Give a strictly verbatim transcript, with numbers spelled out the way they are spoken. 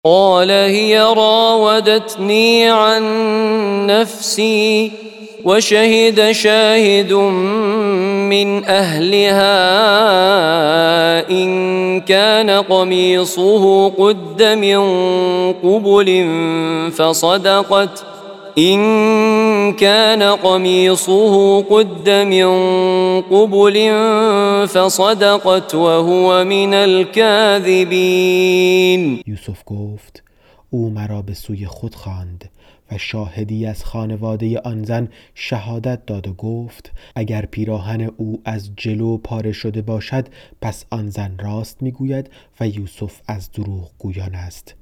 قال هي راودتني عن نفسي وشهد شاهد من أهلها إن كان قميصه قد من قبل فصدقت إن كان قميصه قد من قبل فصدقت وهو من الكاذبين. یوسف گفت او مرا به سوی خود خواند و شاهدی از خانواده آن زن شهادت داد و گفت اگر پیراهن او از جلو پاره شده باشد پس آن زن راست میگوید و یوسف از دروغ گویان است.